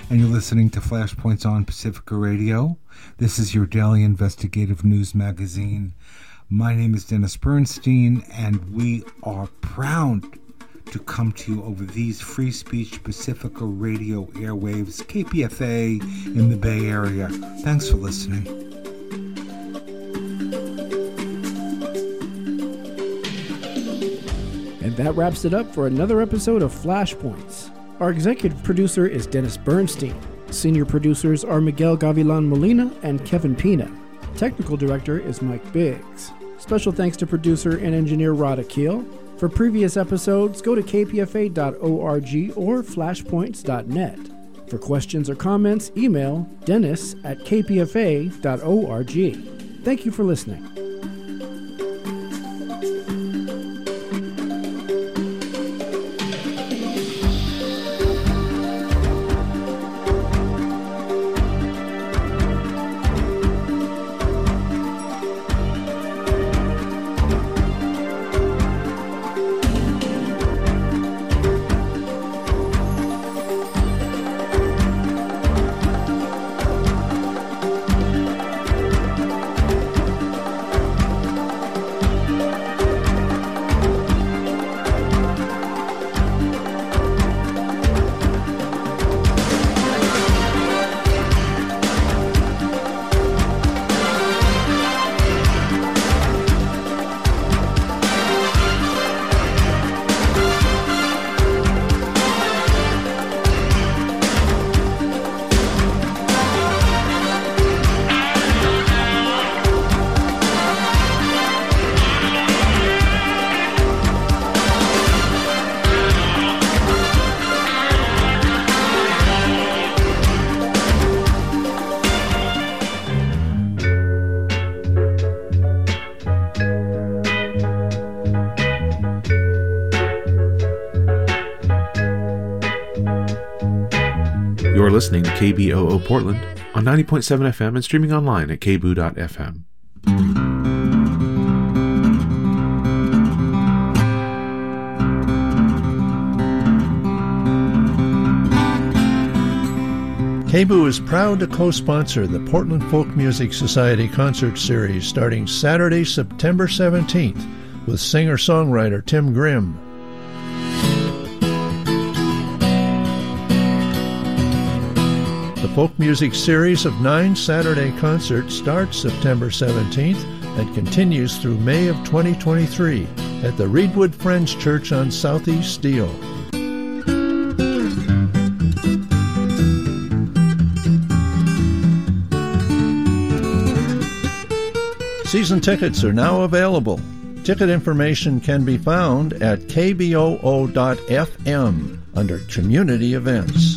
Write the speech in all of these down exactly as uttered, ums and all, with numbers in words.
and you're listening to Flashpoints on Pacifica Radio. This is your daily investigative news magazine. My name is Dennis Bernstein, and we are proud to come to you over these Free Speech Pacifica Radio airwaves, K P F A in the Bay Area. Thanks for listening. And that wraps it up for another episode of Flashpoints. Our executive producer is Dennis Bernstein. Senior producers are Miguel Gavilan Molina and Kevin Pina. Technical director is Mike Biggs. Special thanks to producer and engineer Rod Akil. For previous episodes, go to k p f a dot org or flashpoints dot net. For questions or comments, email dennis at k p f a dot org. Thank you for listening. Listening to K B O O Portland on ninety point seven F M and streaming online at k b o o dot f m. K B O O is proud to co-sponsor the Portland Folk Music Society concert series starting Saturday, September seventeenth with singer-songwriter Tim Grimm. The Folk Music series of nine Saturday concerts starts September seventeenth and continues through May of twenty twenty-three at the Reedwood Friends Church on Southeast Steele. Season tickets are now available. Ticket information can be found at k b o o dot f m under Community Events.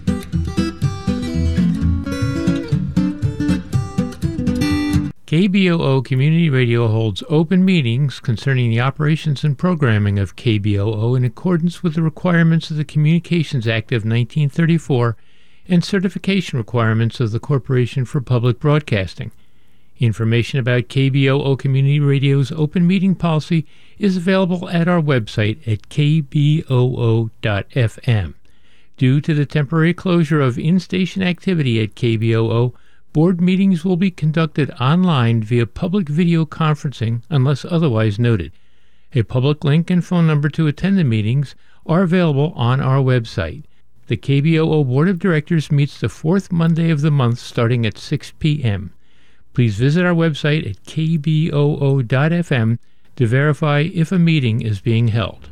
K B O O Community Radio holds open meetings concerning the operations and programming of K B O O in accordance with the requirements of the Communications Act of nineteen thirty-four and certification requirements of the Corporation for Public Broadcasting. Information about K B O O Community Radio's open meeting policy is available at our website at k b o o dot f m. Due to the temporary closure of in-station activity at K B O O, board meetings will be conducted online via public video conferencing unless otherwise noted. A public link and phone number to attend the meetings are available on our website. The K B O O Board of Directors meets the fourth Monday of the month starting at six p.m. Please visit our website at k b o o dot f m to verify if a meeting is being held.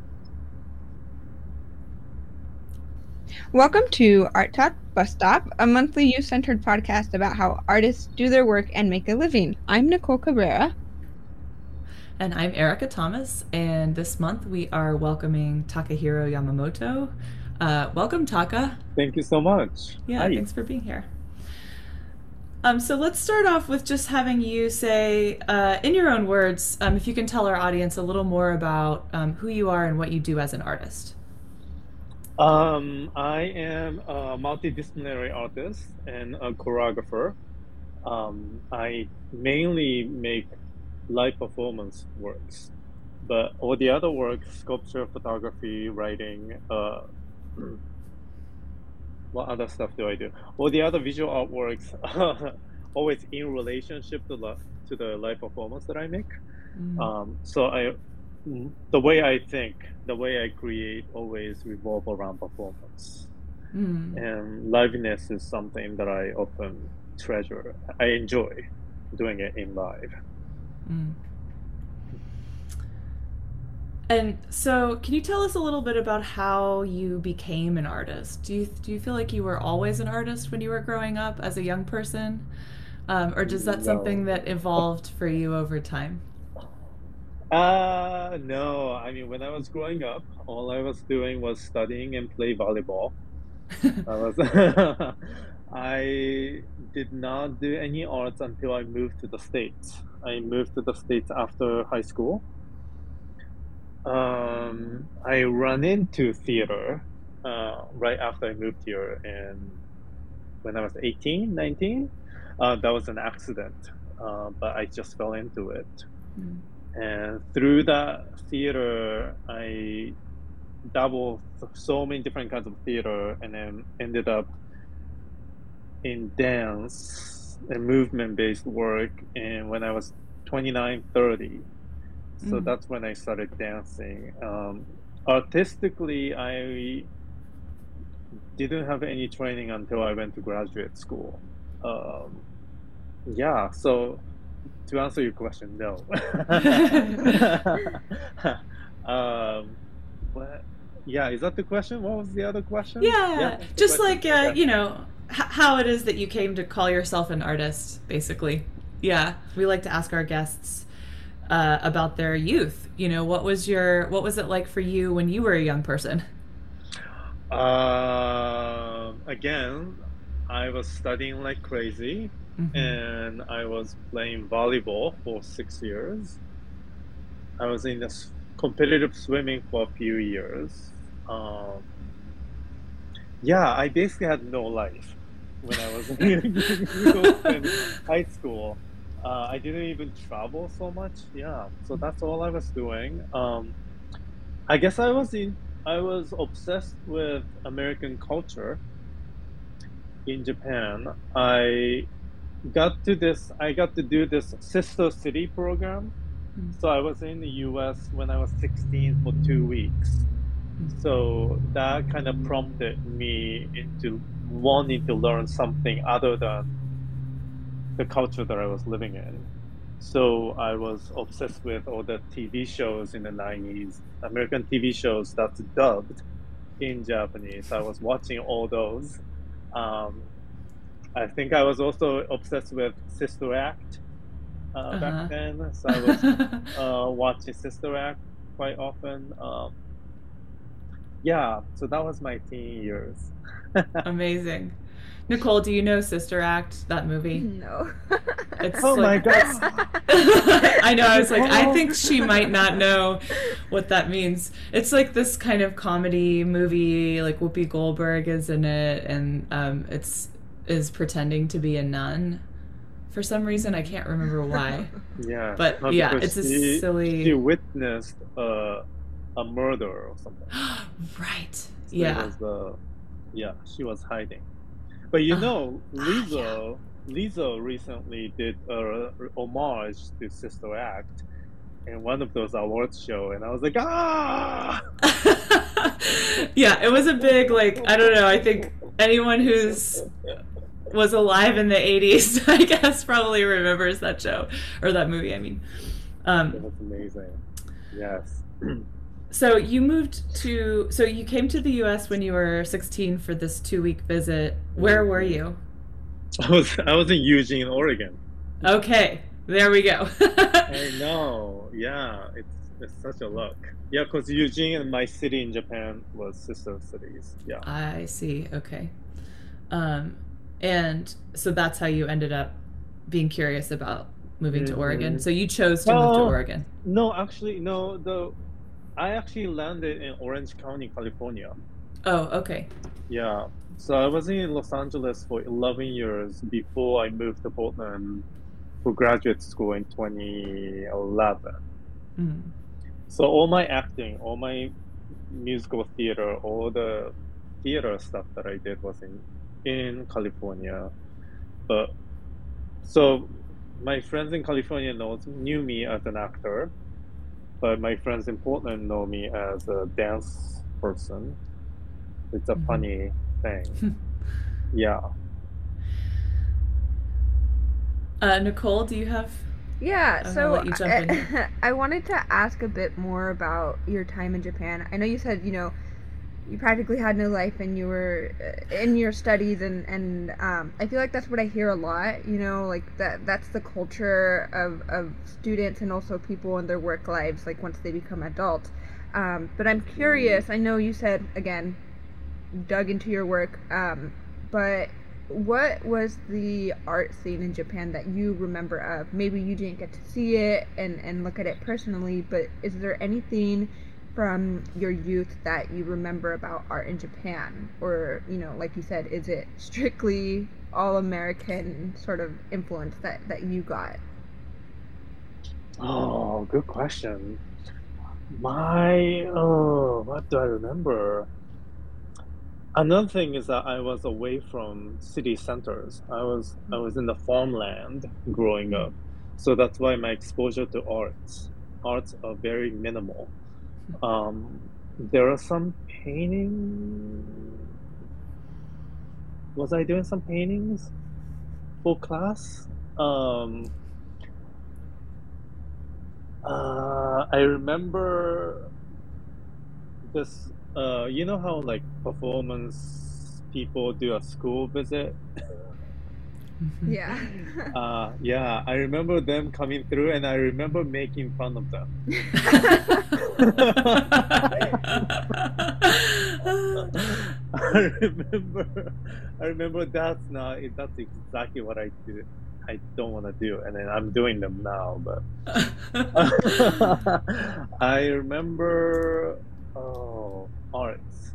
Welcome to Art Talk Bus Stop, a monthly youth-centered podcast about how artists do their work and make a living. I'm Nicole Cabrera. And I'm Erica Thomas, and this month we are welcoming Takahiro Yamamoto. Uh, welcome, Taka. Thank you so much. Yeah, Hi. Thanks for being here. Um, so let's start off with just having you say, uh, in your own words, um, if you can tell our audience a little more about um, who you are and what you do as an artist. Um, I am a multidisciplinary artist and a choreographer. Um, I mainly make live performance works, but all the other work, sculpture, photography, writing, uh, what other stuff do I do? Well, the other visual artworks always in relationship to the to the live performance that I make. Mm. Um, so I, the way I think, the way I create, always revolve around performance. Mm. And liveness is something that I often treasure. I enjoy doing it in live. Mm. And so, can you tell us a little bit about how you became an artist? Do you do you feel like you were always an artist when you were growing up as a young person, um, or is that No. something that evolved for you over time? Uh, no. I mean, when I was growing up, all I was doing was studying and play volleyball. I was I did not do any arts until I moved to the States. I moved to the States after high school. Um, I ran into theater uh, right after I moved here, and when I was eighteen, nineteen, uh, that was an accident, uh, but I just fell into it. Mm. And through that theater, I dabbled so many different kinds of theater, and then ended up in dance and movement-based work. And when I was twenty-nine, thirty, so Mm. that's when I started dancing. Um, artistically, I didn't have any training until I went to graduate school. Um, yeah, so to answer your question, no. um, but yeah, is that the question? What was the other question? Yeah, that's the just question. like uh, Okay. you know h- how it is that you came to call yourself an artist, basically. Yeah, we like to ask our guests uh, about their youth. You know, what was your what was it like for you when you were a young person? Um, again, I was studying like crazy, Mhm. and I was playing volleyball for six years. I was in this competitive swimming for a few years. Um, yeah, I basically had no life when I was in high school. Uh, I didn't even travel so much. Yeah, so that's all I was doing. Um, I guess I was in. I was obsessed with American culture in Japan. I got to this. I got to do this Sister City program. Mm. So I was in the U S when I was sixteen for two weeks. So that kind of prompted me into wanting to learn something other than the culture that I was living in. So I was obsessed with all the T V shows in the nineties, American T V shows that's dubbed in Japanese. I was watching all those. Um, I think I was also obsessed with Sister Act uh, Uh-huh. back then. So I was uh, watching Sister Act quite often. Um, yeah, so that was my teen years. Amazing. Nicole, do you know Sister Act, that movie? No. It's Oh my like, god! I know, I was like, I think she might not know what that means. It's like this kind of comedy movie, like Whoopi Goldberg is in it, and um, it's is pretending to be a nun for some reason. I can't remember why. Yeah, But, no, yeah, because it's a she, silly- She witnessed uh, a murder or something. Right. So Yeah. It was, uh, yeah, she was hiding. But you Oh. know, Ah, Lizzo, Lizzo recently did a homage to Sister Act in one of those awards show, and I was like, ah! Yeah, it was a big, like, I don't know, I think anyone who's was alive in the eighties, I guess, probably remembers that show, or that movie, I mean. It Um, was amazing. Yes. so you moved to, so you came to the U S when you were sixteen for this two-week visit. Where were you? I was I was in Eugene, Oregon. Okay, there we go. I know. Yeah, it's it's such a luck. Yeah, because Eugene and my city in Japan was sister cities. Yeah. I see, okay. Um, and so that's how you ended up being curious about moving to Oregon. Mhm. So you chose to move to Oh. Oregon. No, actually, no. The I actually landed in Orange County, California. Oh, okay. Yeah. So I was in Los Angeles for eleven years before I moved to Portland for graduate school in twenty eleven. Mm. So all my acting, all my musical theater, all the theater stuff that I did was in in California. But so my friends in California knows knew me as an actor, but my friends in Portland know me as a dance person. It's a Mhm. funny thing. Yeah. Uh, Nicole, do you have? Yeah, I'm so gonna let you jump in I, here. I wanted to ask a bit more about your time in Japan. I know you said, you know, you practically had no life and you were uh, in your studies, and and um, I feel like that's what I hear a lot, you know, like that that's the culture of, of students and also people in their work lives, like once they become adults. Um, but I'm curious, I know you said, again, dug into your work, um, but what was the art scene in Japan that you remember of? Maybe you didn't get to see it and, and look at it personally, but is there anything from your youth that you remember about art in Japan? Or, you know, like you said, is it strictly all American sort of influence that, that you got? Oh, good question. My oh, what do I remember? Another thing is that I was away from city centers. I was I was in the farmland growing up. So that's why my exposure to arts arts are very minimal. Um, there are some painting. Was I doing some paintings for class? Um, uh, I remember this. Uh, you know how like performance people do a school visit? Yeah. Uh, yeah, I remember them coming through, and I remember making fun of them. I remember, I remember that's not that's exactly what I do. I don't want to do, and then I'm doing them now. But I remember, oh, arts.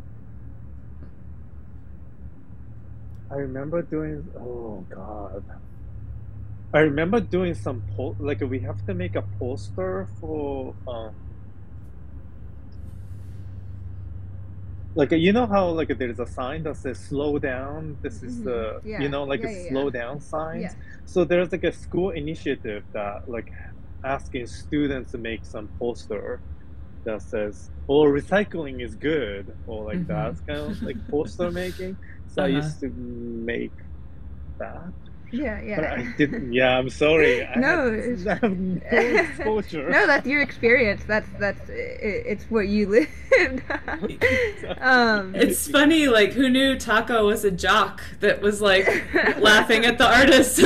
I remember doing. Oh God. I remember doing some po like we have to make a poster for um like you know how like there's a sign that says slow down. This is Mhm. the you Yeah. know like a Yeah, yeah, yeah. slow down signs. Yeah. So there's like a school initiative that like asking students to make some poster that says, "Oh, recycling is good," or like that Mhm. kind of like poster making. So I Uh-huh. used to make that. Yeah, But yeah. I didn't. Yeah, I'm sorry. I had No, it's I have no exposure. no, that's your experience. That's that's it, it's what you lived. um, It's funny, like, who knew Taco was a jock that was like laughing at the artist?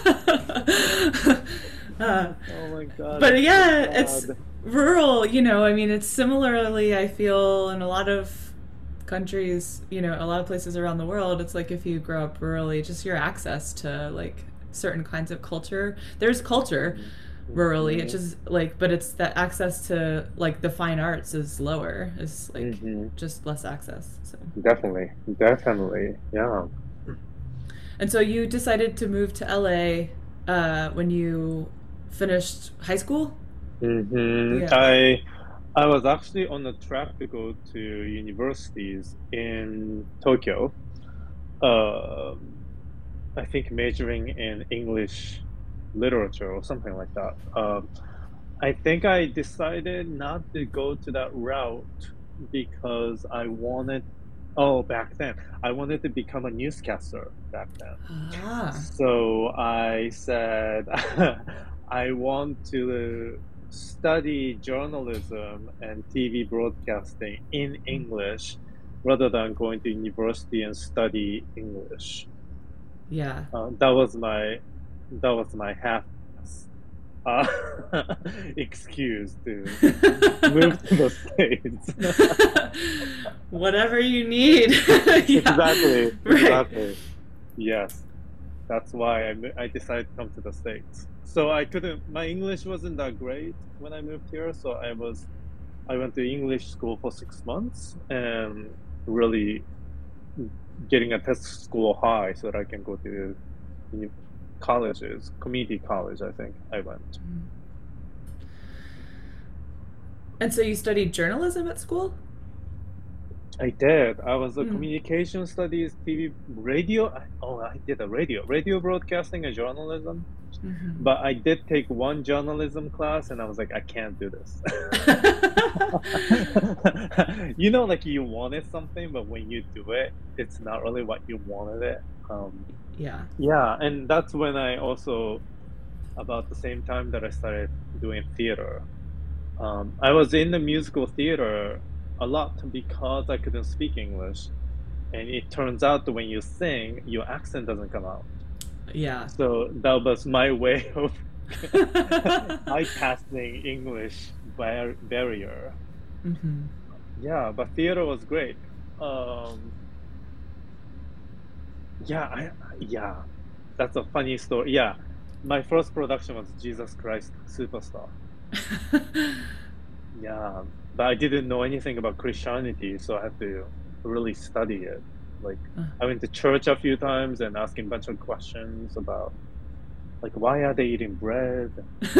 uh, Oh my God. but yeah, God. it's rural, you know. I mean, it's similarly, I feel, in a lot of countries, you know, a lot of places around the world. It's like if you grow up rurally, just your access to like certain kinds of culture. There's culture rurally. It's just like, but it's that access to like the fine arts is lower. Is like Mm-hmm. just less access. So Definitely, definitely, yeah. and so you decided to move to L A uh, when you finished high school. Mm-hmm. Yeah. I I was actually on the track to go to universities in Tokyo. Um, I think majoring in English literature or something like that. Um, I think I decided not to go to that route because I wanted, oh, back then, I wanted to become a newscaster back then. Ah. So I said, I want to study journalism and T V broadcasting in English rather than going to university and study English. Yeah. Uh, that was my, that was my half uh, excuse to move to the States. Whatever you need. Yeah. Exactly, Right. exactly. Yes, that's why I, mo- I decided to come to the States. So I couldn't, my English wasn't that great when I moved here. So I was, I went to English school for six months and really getting a test score high so that I can go to uni- colleges, community college, I think I went. And so you studied journalism at school? I did. I was a Hmm. communication studies, T V, radio. I, oh, I did a radio, radio broadcasting and journalism. Mhm. But I did take one journalism class, and I was like, I can't do this. You know, like you wanted something, but when you do it, it's not really what you wanted it. Um, Yeah. yeah, and that's when I also, about the same time that I started doing theater. Um, I was in the musical theater a lot because I couldn't speak English. And it turns out that when you sing, your accent doesn't come out. Yeah. So that was my way of bypassing English bar- barrier. Hmm. Yeah, but theater was great. Um, yeah, I, yeah, that's a funny story. Yeah, my first production was Jesus Christ Superstar. Yeah, but I didn't know anything about Christianity, so I had to really study it. Like, Uh. I went to church a few times and asking a bunch of questions about, like, why are they eating bread?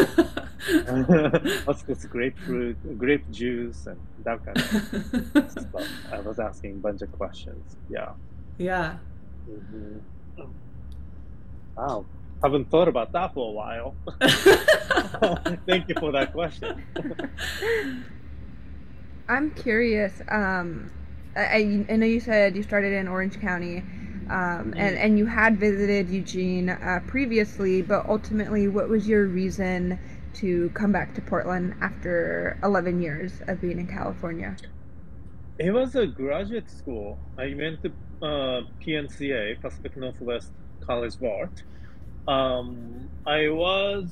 What's this grapefruit, grape juice, and that kind of stuff. I was asking a bunch of questions. Yeah. Yeah. hmm Wow. Haven't thought about that for a while. Thank you for that question. I'm curious. Um, I, I know you said you started in Orange County, um, and, and you had visited Eugene uh, previously, but ultimately, what was your reason to come back to Portland after eleven years of being in California? It was a graduate school. I went to uh, P N C A, Pacific Northwest College of Art. Um, I was,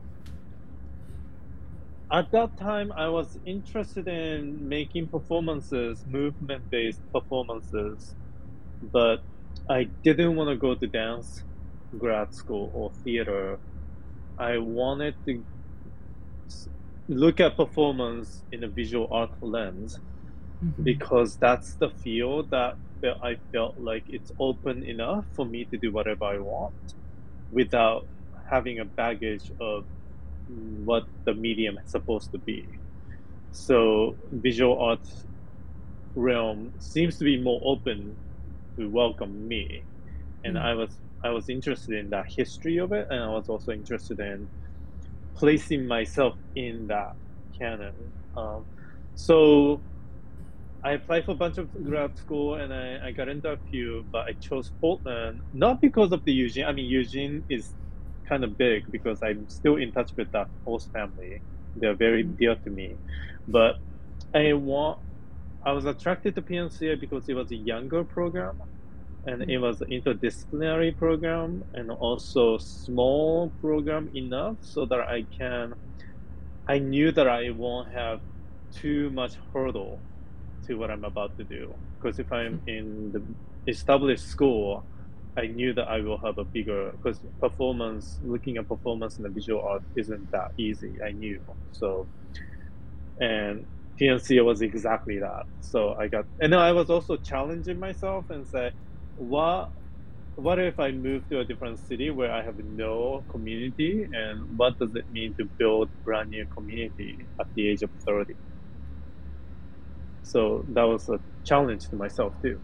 at that time, I was interested in making performances, movement-based performances, but I didn't want to go to dance grad school or theater. I wanted to s- look at performance in a visual art lens Mhm. because that's the field that fe- I felt like it's open enough for me to do whatever I want without having a baggage of what the medium is supposed to be. So visual art realm seems to be more open to welcome me, and Mm. I was I was interested in that history of it, and I was also interested in placing myself in that canon. Um, so I applied for a bunch of grad school, and I, I got into a few, but I chose Portland not because of the Eugene. I mean, Eugene is kind of big because I'm still in touch with that host family. They're very Mhm. dear to me, but I want. I was attracted to P N C A because it was a younger program, and it was an interdisciplinary program, and also small program enough so that I can. I knew that I won't have too much hurdle to what I'm about to do. Because if I'm in the established school, I knew that I will have a bigger, because performance, looking at performance in the visual art isn't that easy. I knew. So, and P N C was exactly that. So I got, and then I was also challenging myself and say, what, what if I move to a different city where I have no community, and what does it mean to build brand new community at the age of thirty? So that was a challenge to myself too.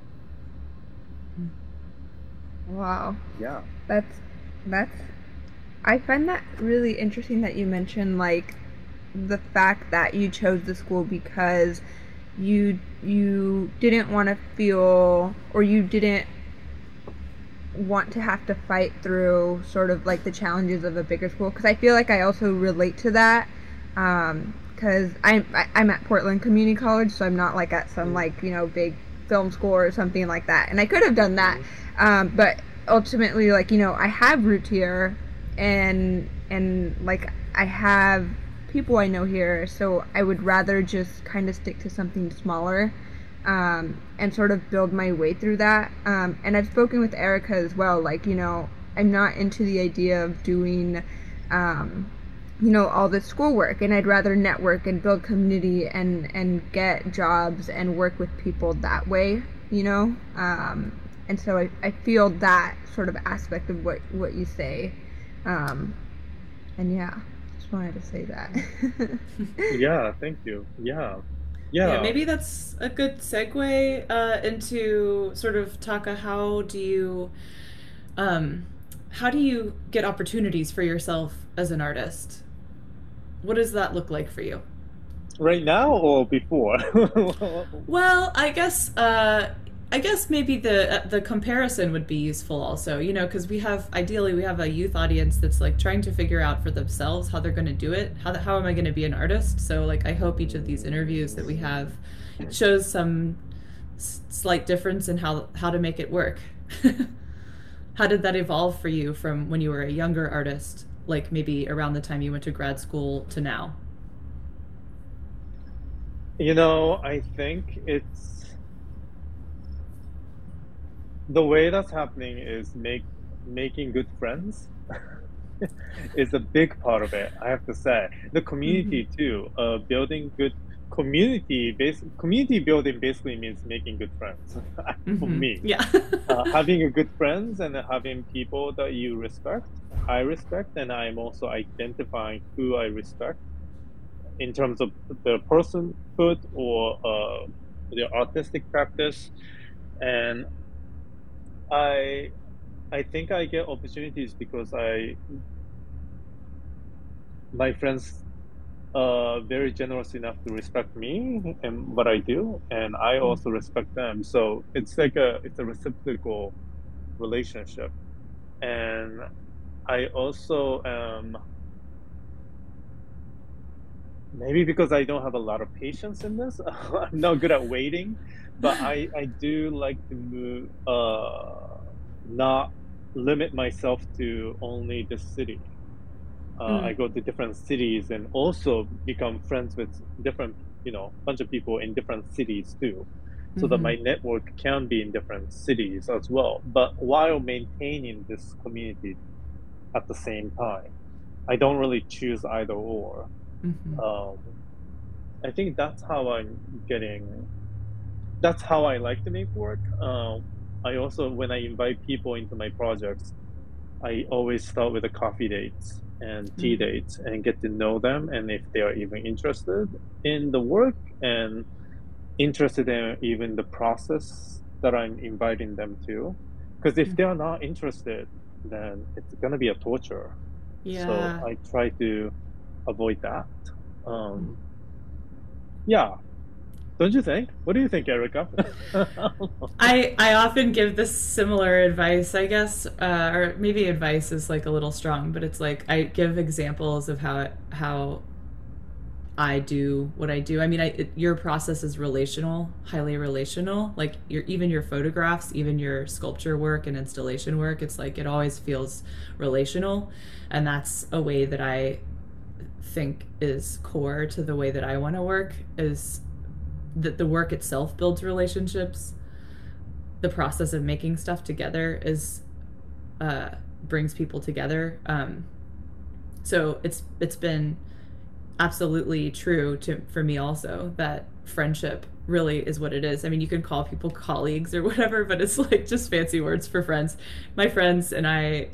Wow, Yeah. that's that's. I find that really interesting that you mentioned like the fact that you chose the school because you you didn't want to feel or you didn't want to have to fight through sort of like the challenges of a bigger school, because I feel like I also relate to that, um because I'm I- I'm at Portland Community College, so I'm not like at some like you know big film school or something like that, and I could have done that, um but ultimately like you know I have roots here, and and like I have people I know here, so I would rather just kind of stick to something smaller, um, and sort of build my way through that. Um, and I've spoken with Erica as well. Like, you know, I'm not into the idea of doing, um, you know, all this schoolwork, and I'd rather network and build community and and get jobs and work with people that way. You know, um, and so I, I feel that sort of aspect of what what you say, um, and yeah, just wanted to say that. Yeah, thank you. Yeah. Yeah. Yeah, maybe that's a good segue uh, into sort of Taka. How do you, um, how do you get opportunities for yourself as an artist? What does that look like for you? Right now or before? Well, I guess uh, I guess maybe the uh, the comparison would be useful also. You know, because we have ideally we have a youth audience that's like trying to figure out for themselves how they're going to do it. How how am I going to be an artist? So like I hope each of these interviews that we have shows some s- slight difference in how how to make it work. How did that evolve for you from when you were a younger artist, like maybe around the time you went to grad school to now? You know, I think it's the way that's happening is make making good friends is a big part of it, I have to say. The community too, uh, building good community base community building basically means making good friends for Mm-hmm. me. Yeah. Uh, having a good friends and having people that you respect, I respect, and I'm also identifying who I respect in terms of the personhood or uh, the artistic practice. And I I think I get opportunities because I my friends are very generous enough to respect me and what I do, and I also respect them. So it's like a it's a reciprocal relationship. And I also um maybe because I don't have a lot of patience in this, I'm not good at waiting, but I I do like to move uh not limit myself to only this city. Uh, I Mm. go to different cities and also become friends with different, you know, bunch of people in different cities too, so that Mm-hmm. my network can be in different cities as well, but while maintaining this community at the same time. I don't really choose either or. Mm-hmm. Um, I think that's how I'm getting. That's how I like to make work. Um, I also, when I invite people into my projects, I always start with the coffee dates and tea Mm. dates and get to know them and if they are even interested in the work and interested in even the process that I'm inviting them to. Because if they are not interested, then it's gonna be a torture. So Yeah. I try to avoid that. Um, yeah, don't you think? What do you think, Erica? I I often give this similar advice, I guess, uh, or maybe advice is like a little strong, but it's like I give examples of how it, how I do what I do. I mean, I, it, your process is relational, highly relational. Like your even your photographs, even your sculpture work and installation work, it's like it always feels relational, and that's a way that I think is core to the way that I want to work. Is that the work itself builds relationships. The process of making stuff together is uh, brings people together. Um, so it's it's been absolutely true to for me also that friendship really is what it is. I mean, you can call people colleagues or whatever, but it's like just fancy words for friends. My friends and I,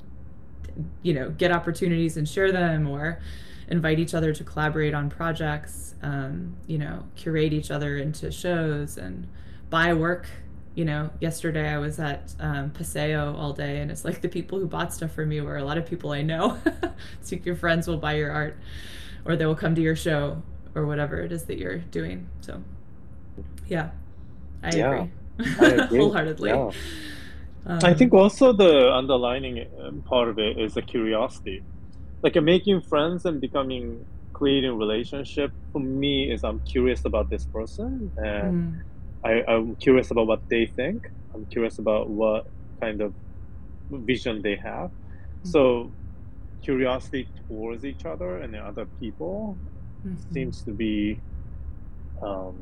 you know, get opportunities and share them, or invite each other to collaborate on projects, um, you know, curate each other into shows and buy work. You know, yesterday I was at um, Paseo all day, and it's like the people who bought stuff for me were a lot of people I know. So your friends will buy your art, or they will come to your show, or whatever it is that you're doing. So, yeah, I Yeah, agree, I agree. wholeheartedly. Yeah. Um, I think also the underlining um, part of it is the curiosity. Like uh, making friends and becoming creating relationship for me is I'm curious about this person and mm, I, I'm curious about what they think. I'm curious about what kind of vision they have. So curiosity towards each other and the other people mhm. seems to be um,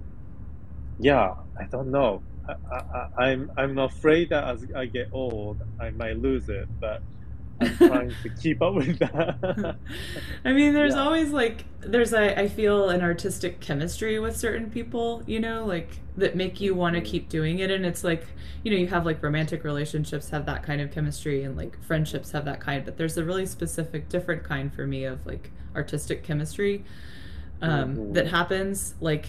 yeah, I don't know. I, I, I- I'm I'm afraid that as I get old, I might lose it, but I'm trying to keep up with that. I mean, there's Yeah. always like there's a I feel an artistic chemistry with certain people, you know, like that make you want to Mhm. keep doing it. And it's like, you know, you have like romantic relationships have that kind of chemistry, and like friendships have that kind, but there's a really specific different kind for me of like artistic chemistry um, that Mhm. happens like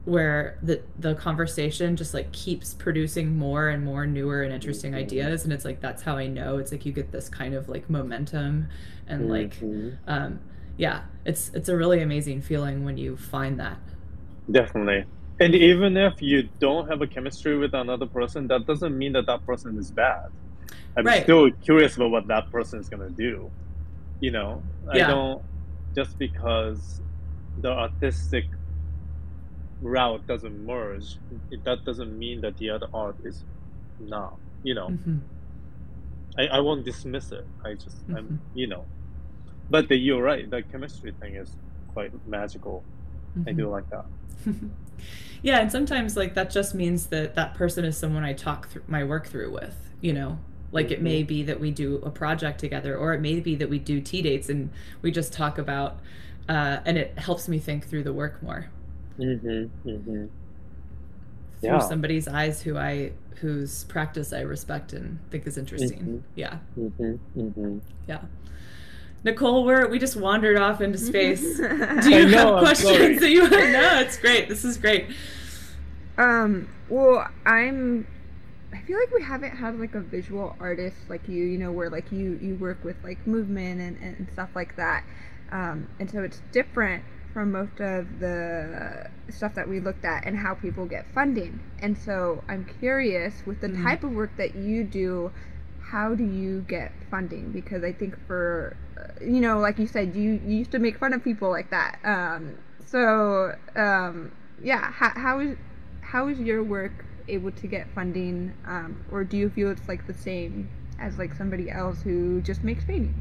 where the the conversation just like keeps producing more and more newer and interesting mm-hmm. ideas, and it's like that's how I know it's like you get this kind of like momentum and mm-hmm. like um yeah, it's it's a really amazing feeling when you find that. Definitely. And even if you don't have a chemistry with another person, that doesn't mean that that person is bad. I'm right. still curious about what that person is going to do. You know, yeah. I don't, just because the artistic route doesn't merge, it, that doesn't mean that the other art is not, you know. Mm-hmm. I, I won't dismiss it. I just, mm-hmm. I'm, you know. But the, you're right, the chemistry thing is quite magical. Mm-hmm. I do like that. Yeah, and sometimes like that just means that that person is someone I talk through my work through with, you know. Like it may be that we do a project together, or it may be that we do tea dates and we just talk about, uh, and it helps me think through the work more. Mm-hmm, mm-hmm. Through yeah. somebody's eyes who I, whose practice I respect and think is interesting. Mm-hmm. Yeah. Mm-hmm, mm-hmm. Yeah. Nicole, we're, we just wandered off into space. Do you know, have questions that you want to know? It's great. This is great. Um, well, I'm... I feel like we haven't had like a visual artist like you, you know, where like you, you work with like movement and, and stuff like that. Um, and so it's different from most of the stuff that we looked at and how people get funding. And so I'm curious with the mm. type of work that you do, how do you get funding? Because I think for, you know, like you said, you, you used to make fun of people like that. Um, so um, yeah, how, how is, how is your work able to get funding, um, or do you feel it's like the same as like somebody else who just makes paintings?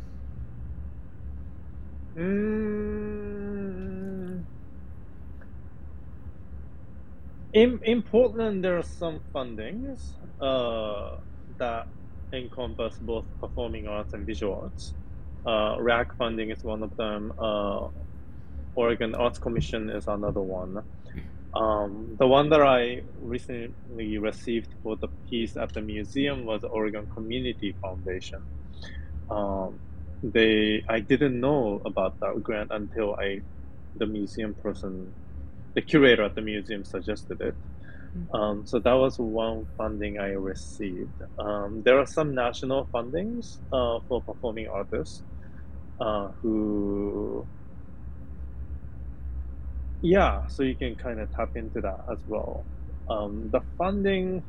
Mm. In in Portland, there are some fundings uh, that encompass both performing arts and visual arts. Uh, R A C funding is one of them. Uh, Oregon Arts Commission is another one. Um, the one that I recently received for the piece at the museum was the Oregon Community Foundation. Um, they, I didn't know about that grant until I, the museum person, the curator at the museum suggested it. Um, so that was one funding I received. Um, there are some national fundings uh, for performing artists uh, who. Yeah, so you can kind of tap into that as well. Um, the funding,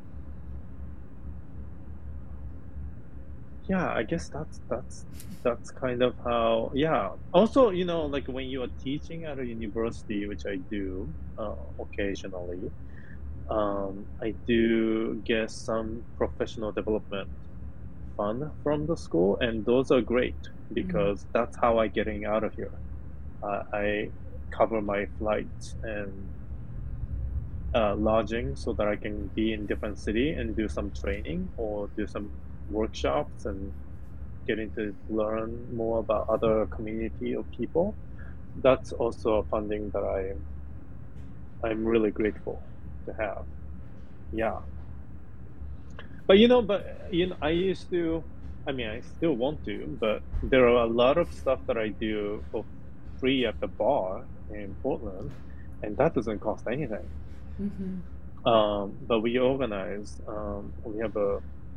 yeah, I guess that's that's that's kind of how. Yeah. Also, you know, like when you are teaching at a university, which I do uh, occasionally, um, I do get some professional development fund from the school, and those are great because mm-hmm. that's how I getting out of here. Uh, I. cover my flights and uh, lodging so that I can be in different city and do some training or do some workshops and getting to learn more about other community of people. That's also a funding that I I'm really grateful to have. Yeah. But you know, but you know, I used to, I mean, I still want to, but there are a lot of stuff that I do for free at the bar in Portland, and that doesn't cost anything. Mm-hmm. Um, but we organize, um, we have a,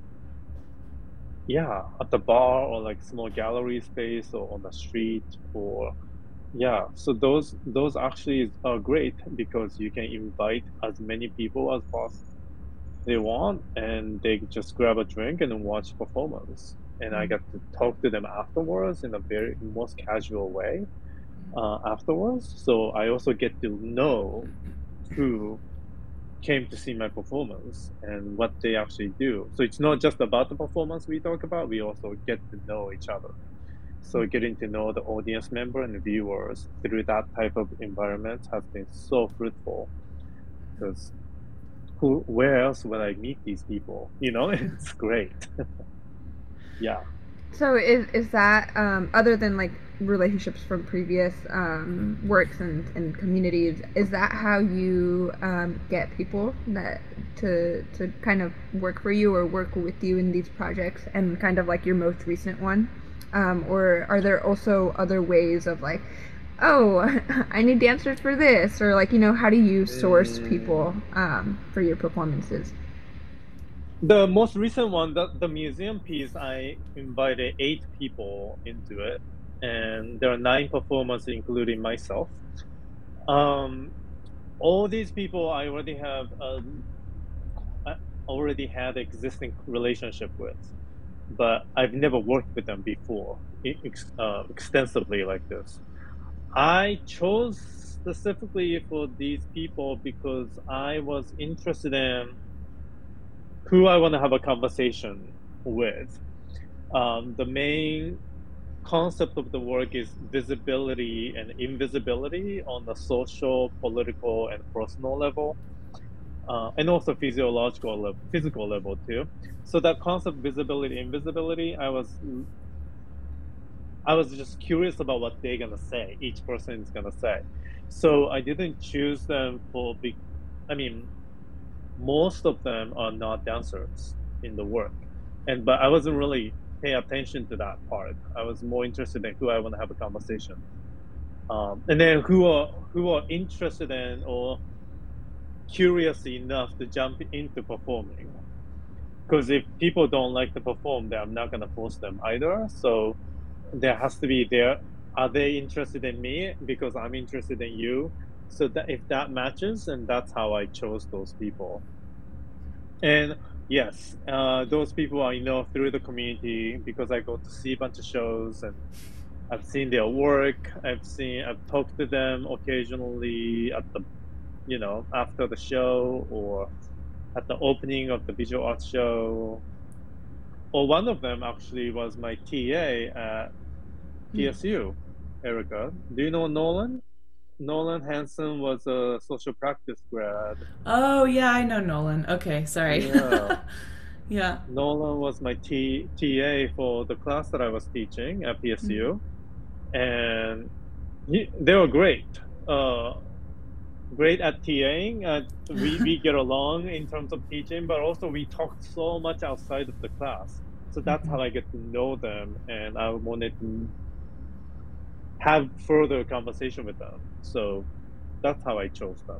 yeah, at the bar or like small gallery space or on the street or, yeah. So those those actually are great because you can invite as many people as possible they want, and they just grab a drink and then watch performance. And mm-hmm. I get to talk to them afterwards in a very most casual way. Uh, afterwards, so I also get to know who came to see my performance and what they actually do. So it's not just about the performance we talk about, we also get to know each other. So getting to know the audience member and the viewers through that type of environment has been so fruitful, because who, where else would I meet these people? You know, it's great. Yeah. So is is that, um, other than like relationships from previous um, works and, and communities, is that how you um, get people that to to kind of work for you or work with you in these projects, and kind of like your most recent one? Um, or are there also other ways of like oh, I need dancers for this, or like, you know, how do you source people um, for your performances? The most recent one, the, the museum piece, I invited eight people into it, and there are nine performers, including myself. Um, all these people I already have um, I already had existing relationship with, but I've never worked with them before ex- uh, extensively like this. I chose specifically for these people because I was interested in who I want to have a conversation with. Um, the main concept of the work is visibility and invisibility on the social, political, and personal level, uh, and also physiological level, physical level too. So that concept, visibility, invisibility, I was I was just curious about what they're gonna say. Each person is gonna say. So I didn't choose them for big. I mean, most of them are not dancers in the work, and but I wasn't really paying attention to that part. I was more interested in who I want to have a conversation, um, and then who are who are interested in or curious enough to jump into performing. Because if people don't like to perform, then I'm not gonna force them either. So there has to be there. Are they interested in me because I'm interested in you? So that if that matches, and that's how I chose those people. And yes, uh, those people I know through the community because I go to see a bunch of shows and I've seen their work. I've seen, I've talked to them occasionally at the, you know, after the show or at the opening of the visual arts show. Or one of them actually was my T A at P S U, Erica. Do you know Nolan? Nolan Hansen was a social practice grad. Oh, yeah, I know Nolan. Okay, sorry. Yeah. Yeah. Nolan was my T- TA for the class that I was teaching at P S U. Mm-hmm. And he, they were great. Uh, great at TAing. Uh, we, we get along in terms of teaching, but also we talked so much outside of the class. So that's mm-hmm. how I get to know them. And I wanted to have further conversation with them. So that's how I chose them.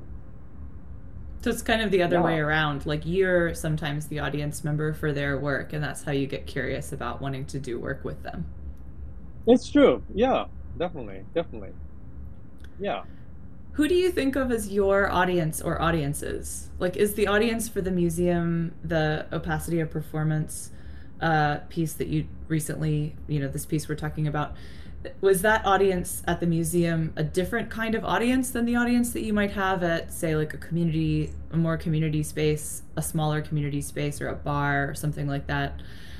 So it's kind of the other yeah. way around. Like you're sometimes the audience member for their work, and that's how you get curious about wanting to do work with them. It's true. Yeah, definitely. Definitely. Yeah. Who do you think of as your audience or audiences? Like, is the audience for the museum the Opacity of Performance uh, piece that you recently, you know, this piece we're talking about, was that audience at the museum a different kind of audience than the audience that you might have at, say, like a community, a more community space, a smaller community space, or a bar or something like that?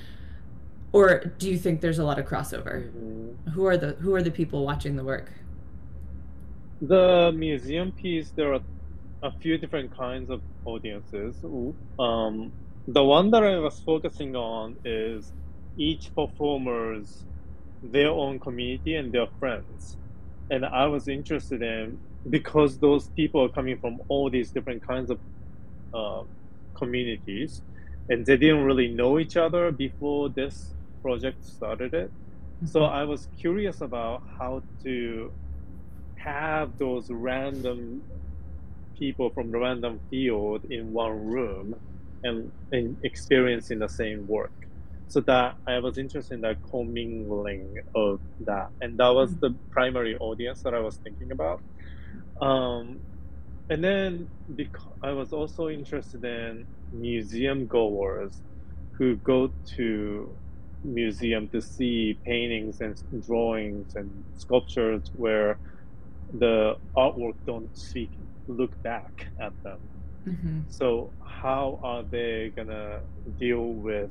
Or do you think there's a lot of crossover? Mm-hmm. Who are the who are the people watching the work? The museum piece, there are a few different kinds of audiences. Um, the one that I was focusing on is each performer's their own community and their friends. And I was interested in, because those people are coming from all these different kinds of uh, communities, and they didn't really know each other before this project started it. Mm-hmm. So I was curious about how to have those random people from the random field in one room and, and experiencing the same work. So that I was interested in that commingling of that. And that was the primary audience that I was thinking about. Um, and then because I was also interested in museum goers who go to museum to see paintings and drawings and sculptures where the artwork don't speak, look back at them. Mm-hmm. So how are they gonna deal with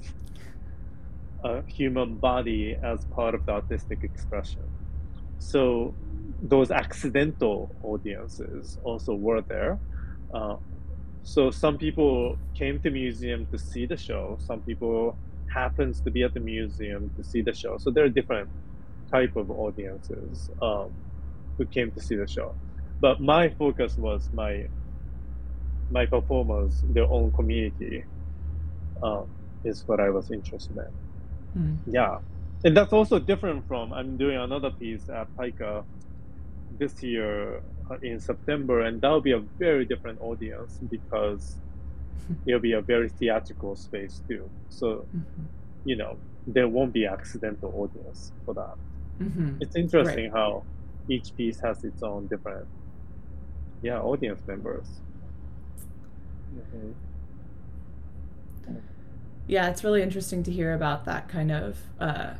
a human body as part of the artistic expression? So those accidental audiences also were there. Uh, so some people came to museum to see the show. Some people happens to be at the museum to see the show. So there are different type of audiences um, who came to see the show. But my focus was my my performers, their own community, um, is what I was interested in. Mm. Yeah. And that's also different from, I'm doing another piece at Paika this year uh, in September, and that'll be a very different audience because it'll be a very theatrical space too. So, Mm-hmm. you know, there won't be accidental audience for that. Mm-hmm. It's interesting Right. how each piece has its own different, yeah, audience members. Mhm. Yeah, it's really interesting to hear about that kind of. Uh,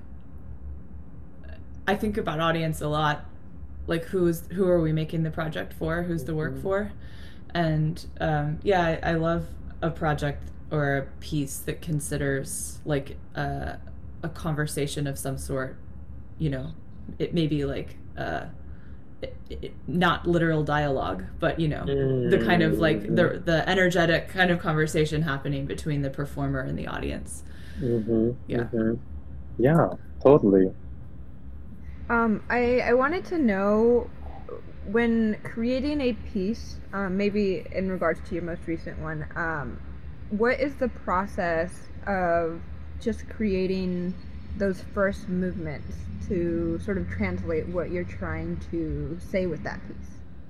I think about audience a lot, like who's who are we making the project for? Who's the work Mhm. for? And um, yeah, I, I love a project or a piece that considers like a, a conversation of some sort. You know, it may be like uh, it, it, not literal dialogue, but you know, the kind of like the the energetic kind of conversation happening between the performer and the audience. Mm-hmm. Yeah. Mm-hmm. Yeah, totally. Um, I, I wanted to know, when creating a piece, um, maybe in regards to your most recent one, um, what is the process of just creating those first movements to sort of translate what you're trying to say with that piece?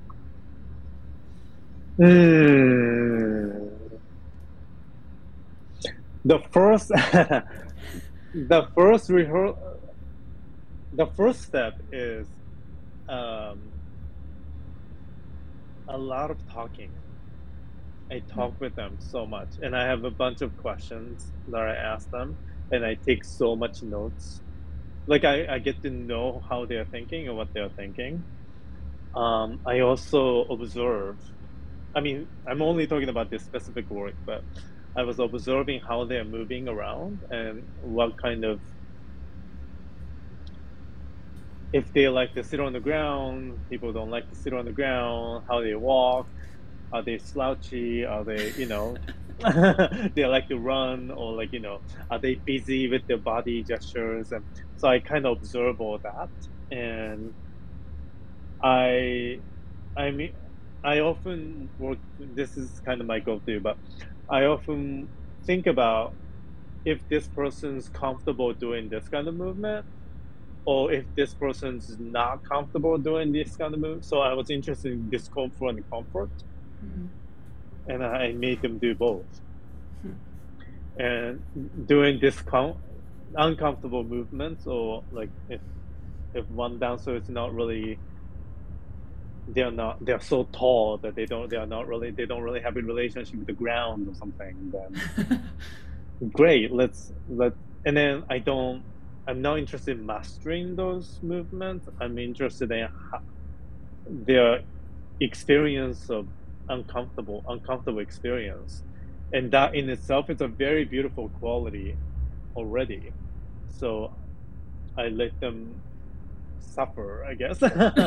Mm. The first, the first rehearsal, the first step is um, a lot of talking. I talk with them so much, and I have a bunch of questions that I ask them, and I take so much notes. Like I, I get to know how they're thinking and what they're thinking. Um, I also observe. I mean, I'm only talking about this specific work, but I was observing how they're moving around and what kind of, if they like to sit on the ground, people don't like to sit on the ground, how they walk, are they slouchy, are they, you know, they like to run, or like, you know, are they busy with their body gestures? And so I kind of observe all that. And I, I mean, I often work, this is kind of my go-to, but I often think about if this person's comfortable doing this kind of movement, or if this person's not comfortable doing this kind of move. So I was interested in discomfort and comfort, Mhm. and I made them do both. Hmm. And doing this com- uncomfortable movements, or like if if one dancer is not really, they're not they're so tall that they don't they are not really they don't really have a relationship with the ground or something, then great, let's let and then I don't I'm not interested in mastering those movements. I'm interested in ho- their experience of uncomfortable uncomfortable experience, and that in itself is a very beautiful quality already. So I let them suffer, I guess.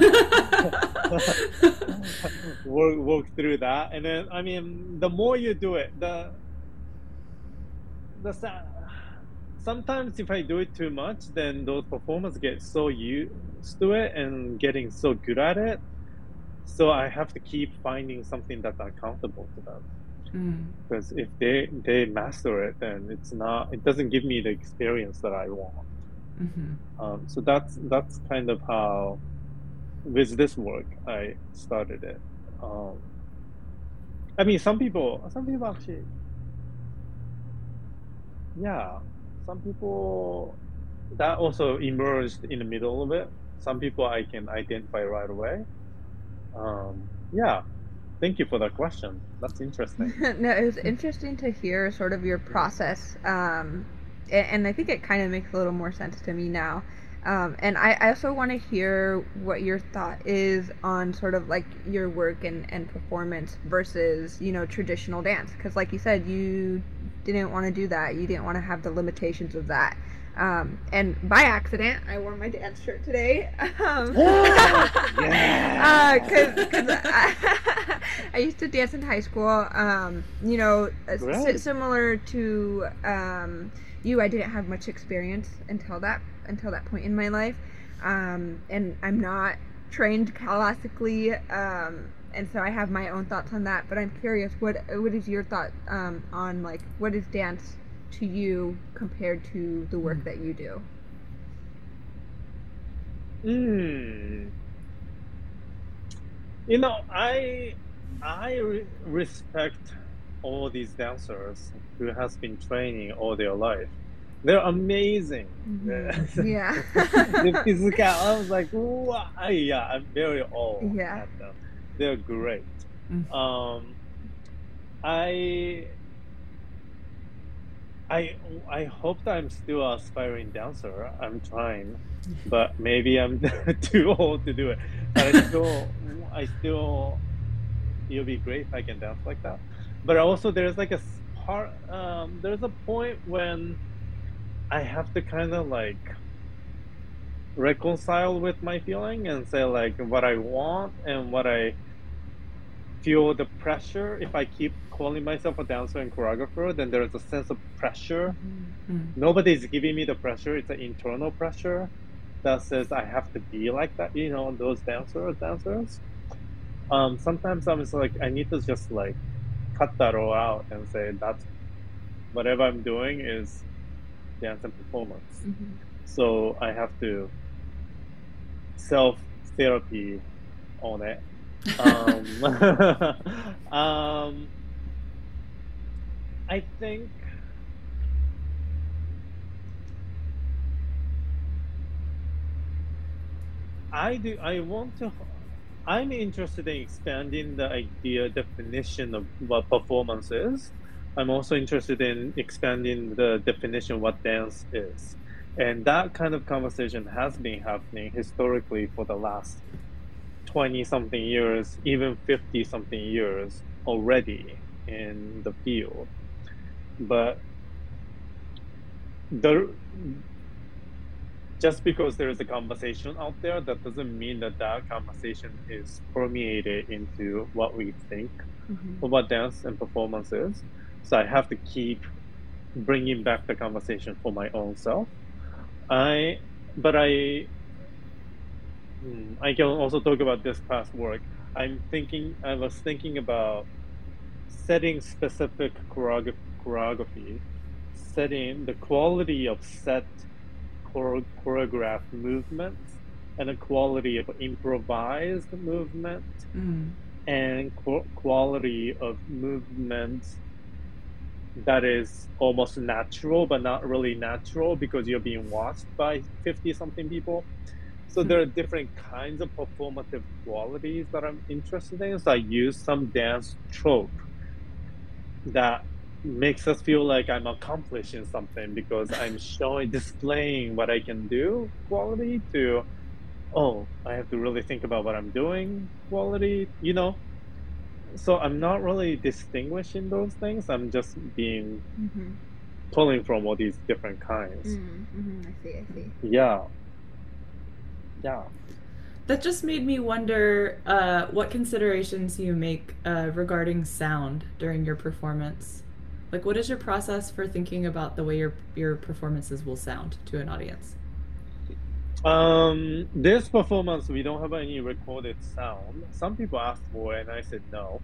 work work through that, and then I mean, the more you do it, the the sa- sometimes if I do it too much, then those performers get so used to it and getting so good at it. So I have to keep finding something that's uncomfortable to them. Mm. Because if they they master it, then it's not it doesn't give me the experience that I want. Mm-hmm. Um, so that's that's kind of how with this work I started it. Um, I mean, some people some people actually, yeah, some people that also emerged in the middle of it. Some people I can identify right away. Um, yeah, thank you for that question. That's interesting. No, it was interesting to hear sort of your process, um, a- and I think it kind of makes a little more sense to me now. Um, and I, I also want to hear what your thought is on sort of like your work and, and performance versus, you know, traditional dance. Because like you said, you didn't want to do that. You didn't want to have the limitations of that. Um, and by accident, I wore my dance shirt today. Um, Yeah. uh, cause, cause I, I used to dance in high school. Um, you know, uh, Great. s- similar to um, you, I didn't have much experience until that until that point in my life, um, and I'm not trained classically. Um, and so I have my own thoughts on that. But I'm curious, what what is your thought um, on like what is dance to you compared to the work that you do? Mm. You know, I I re- respect all these dancers who has been training all their life. They're amazing. Mm-hmm. Yeah. The physical, I was like, wow. Yeah, I'm very awe Yeah. at them. They're great. Mm. Um, I I I hope that I'm still an aspiring dancer. I'm trying, but maybe I'm too old to do it. But I still, I still, it'll be great if I can dance like that. But also, there's like a s- part. Um, there's a point when I have to kind of like reconcile with my feeling and say like what I want and what I feel the pressure. If I keep calling myself a dancer and choreographer, then there's a sense of pressure. Mm. Nobody's giving me the pressure. It's an internal pressure that says I have to be like that, you know, those dancers, dancers. Um, sometimes I'm just like, I need to just like cut that all out and say that's whatever I'm doing is dance and performance. Mm-hmm. So I have to self therapy on it. Um, um, I think I do. I want to. I'm interested in expanding the idea definition of what performance is. I'm also interested in expanding the definition of what dance is, and that kind of conversation has been happening historically for the last twenty something years, even fifty something years already in the field. But the just because there is a conversation out there, that doesn't mean that that conversation is permeated into what we think Mm-hmm. of what dance and performance is. So I have to keep bringing back the conversation for my own self. I, but I, hmm, I can also talk about this past work. I'm thinking, I was thinking about setting specific choreography, choreography setting the quality of set chore- choreographed movement and the quality of improvised movement Mm. and qu- quality of movement that is almost natural but not really natural because you're being watched by fifty something people. So there are different kinds of performative qualities that I'm interested in. So I use some dance trope that makes us feel like I'm accomplishing something because I'm showing, displaying what I can do quality to, oh, I have to really think about what I'm doing quality, you know? So I'm not really distinguishing those things. I'm just being, Mm-hmm. pulling from all these different kinds. Mm-hmm. I see, I see. Yeah. Yeah. That just made me wonder uh, what considerations you make uh, regarding sound during your performance. Like, what is your process for thinking about the way your your performances will sound to an audience? Um, this performance, we don't have any recorded sound. Some people asked for it, and I said no.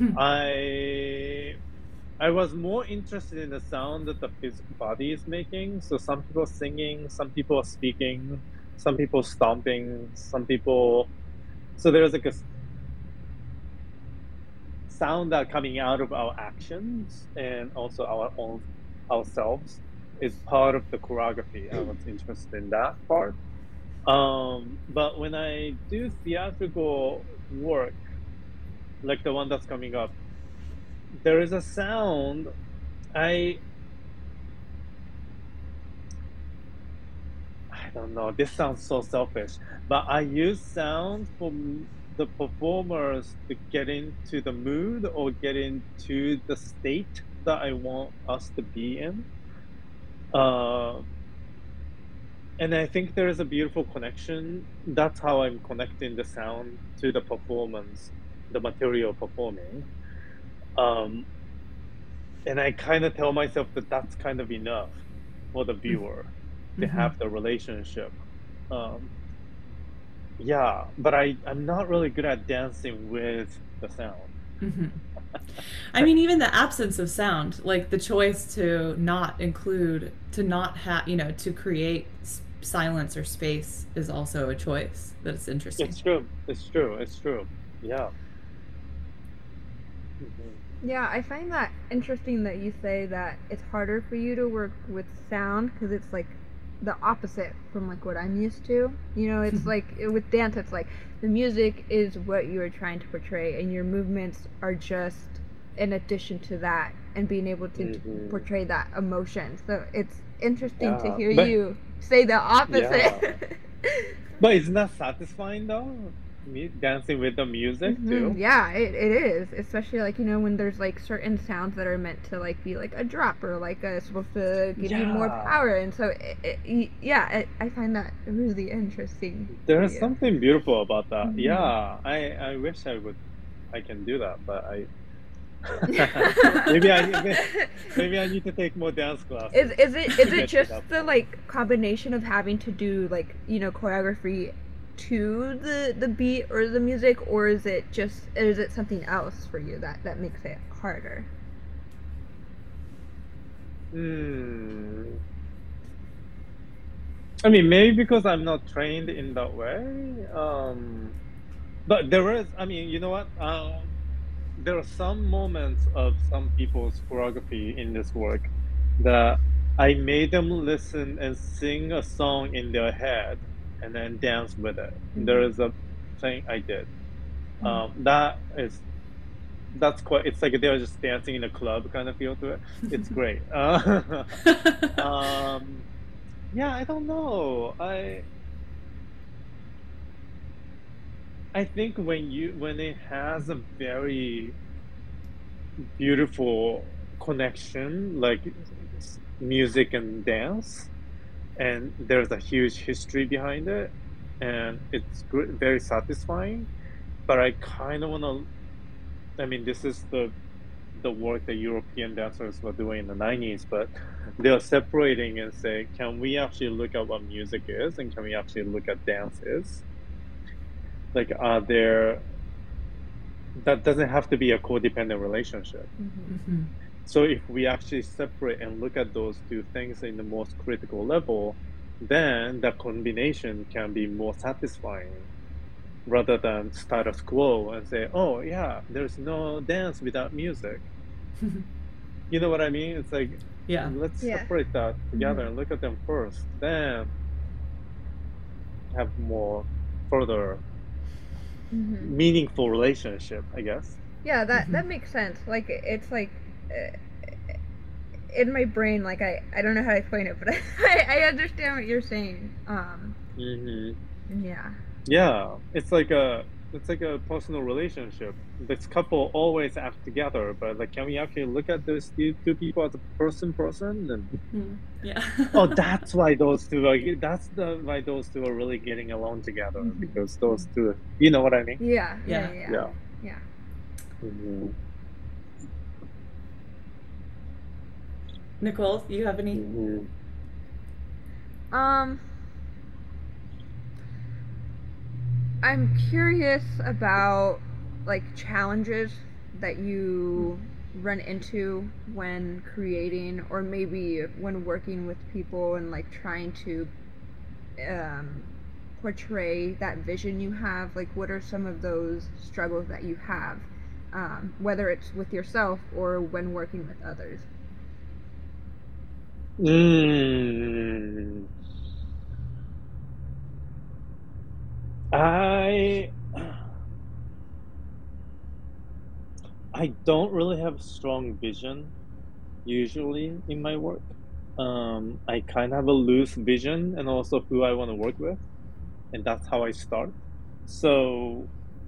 I I was more interested in the sound that the physical body is making. So some people singing, some people speaking, some people stomping, some people. So there's like a s- sound that coming out of our actions and also our own ourselves is part of the choreography. I was interested in that part. Um, but when I do theatrical work, like the one that's coming up, there is a sound. I I don't know. This sounds so selfish, but I use sound for m- the performers to get into the mood or get into the state that I want us to be in. Uh, and I think there is a beautiful connection. That's how I'm connecting the sound to the performance, the material performing. Um, and I kind of tell myself that that's kind of enough for the viewer to Mhm. have the relationship. Um, yeah, but I I'm not really good at dancing with the sound. hmm I mean, even the absence of sound, like the choice to not include, to not have, you know, to create s- silence or space is also a choice that's interesting. It's true. It's true. It's true. yeah. Mm-hmm. Yeah, I find that interesting that you say that it's harder for you to work with sound because it's like the opposite from like what I'm used to. You know, it's like with dance, it's like the music is what you are trying to portray, and your movements are just in addition to that, and being able to Mm-hmm. portray that emotion. So it's interesting to Yeah, hear but you say the opposite. yeah, but isn't that satisfying though? Me dancing with the music hmm too. Yeah, it, it is. Especially like, you know, when there's like certain sounds that are meant to like be like a drop or like uh, supposed to give you more Yeah, power. And so, it, it, y- yeah, it, I find that really interesting for there's you. something beautiful about that. hmm Yeah, I I wish I would I can do that, but I maybe I may- maybe I need to take more dance Is classes is it is to it get to just that the point. like combination of having to do like, you know, choreography to the the beat or the music, or is it just is it something else for you that that makes it harder? Hmm. I mean, maybe because I'm not trained in that way. Um, but there is, I mean, you know what? Um, there are some moments of some people's choreography in this work that I made them listen and sing a song in their head and then dance with it. There hmm is a thing I did. Mm. Um, that is that's quite. It's like they're just dancing in a club kind of feel to it. It's great. Uh, um, yeah, I don't know. I I think when you when it has a very beautiful connection, like s- music and dance, and there's a huge history behind it, and it's gr- very satisfying. But I kind of want to. I mean, this is the the work that European dancers were doing in the nineties, but they're separating and say, can we actually look at what music is, and can we actually look at dance is? Like, are there that doesn't have to be a codependent relationship. hmm Mhm. So if we actually separate and look at those two things in the most critical level, then the combination can be more satisfying rather than status quo and say, oh yeah, there's no dance without music. You know what I mean? It's like, Yeah. let's Yeah. separate that together hmm and look at them first, then have more further hmm meaningful relationship, I guess. Yeah, that Mhm. that makes sense. Like it's like uh, in my brain, like I I don't know how to explain it, but I I understand what you're saying. Um, Hmm. yeah. Yeah, it's like a it's like a personal relationship. This couple always act together, but like, can we actually look at those two, two people as a person, person? And Mm. Yeah. oh, that's why those two are. That's the why those two are really getting along together hmm because those two. You know what I mean? Yeah, yeah, Yeah. yeah, yeah. Yeah. Yeah. Hmm. Nicole, you have any? Hmm. Um, I'm curious about like challenges that you run into when creating, or maybe when working with people and like trying to um, portray that vision you have. Like, what are some of those struggles that you have, um, whether it's with yourself or when working with others? Mm. I I don't really have strong vision usually in my work. Um, I kind of have a loose vision and also who I want to work with, and that's how I start. So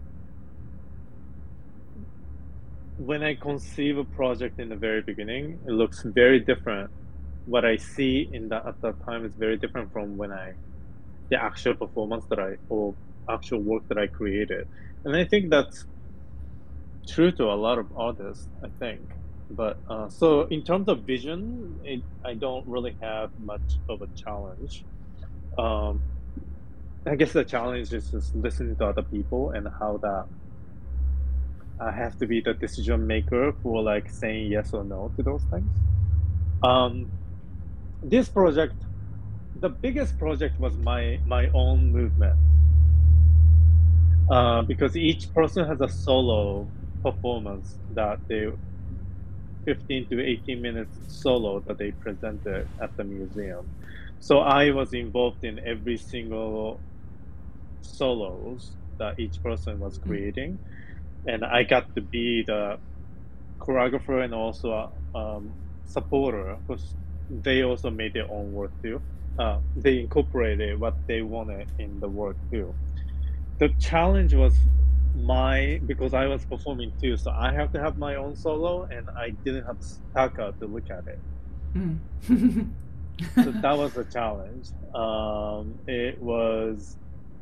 when I conceive a project in the very beginning, it looks very different. What I see in that at that time is very different from when I the actual performance that I or actual work that I created. And I think that's true to a lot of artists, I think. But uh, so in terms of vision, it, I don't really have much of a challenge. Um, I guess the challenge is just listening to other people and how that I have to be the decision maker for like saying yes or no to those things. Um, this project, the biggest project was my my own movement. uh, because each person has a solo performance that they fifteen to eighteen minutes solo that they presented at the museum. So I was involved in every single solos that each person was creating, and I got to be the choreographer and also a um, supporter because they also made their own work too. Uh, they incorporated what they wanted in the work too. The challenge was my because I was performing too, so I have to have my own solo, and I didn't have Taka to look at it. Mm. So that was a challenge. Um, it was.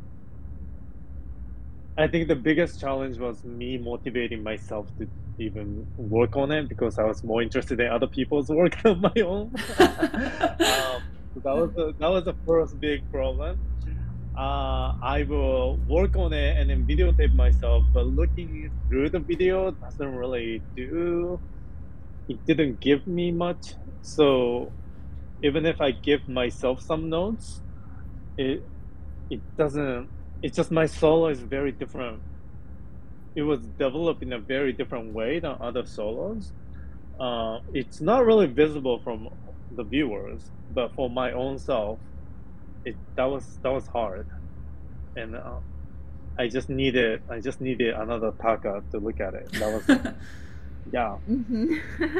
I think the biggest challenge was me motivating myself to even work on it because I was more interested in other people's work than my own. um, so that was the, that was the first big problem. Uh, I will work on it and then videotape myself, but looking through the video doesn't really do. It didn't give me much. So even if I give myself some notes, it it doesn't. It's just my solo is very different. It was developed in a very different way than other solos. Uh, it's not really visible from the viewers, but for my own self, it that was that was hard, and uh, I just needed I just needed another Taka to look at it. That was yeah. Mm-hmm.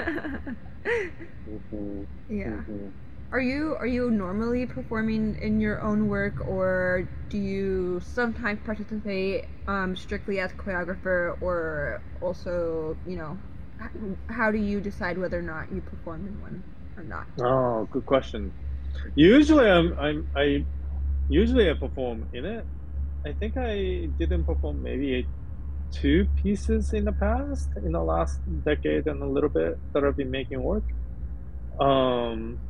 Mhm, Yeah. mhm. Are you are you normally performing in your own work, or do you sometimes participate um, strictly as choreographer, or also, you know, h- how do you decide whether or not you perform in one or not? Oh, good question. Usually, I'm I'm I usually I perform in it. I think I didn't perform maybe two pieces in the past, in the last decade and a little bit that I've been making work. Um,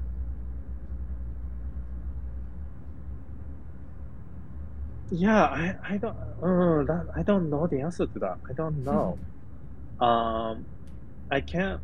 yeah, I I don't uh, that I don't know the answer to that. I don't know. Um, I can't.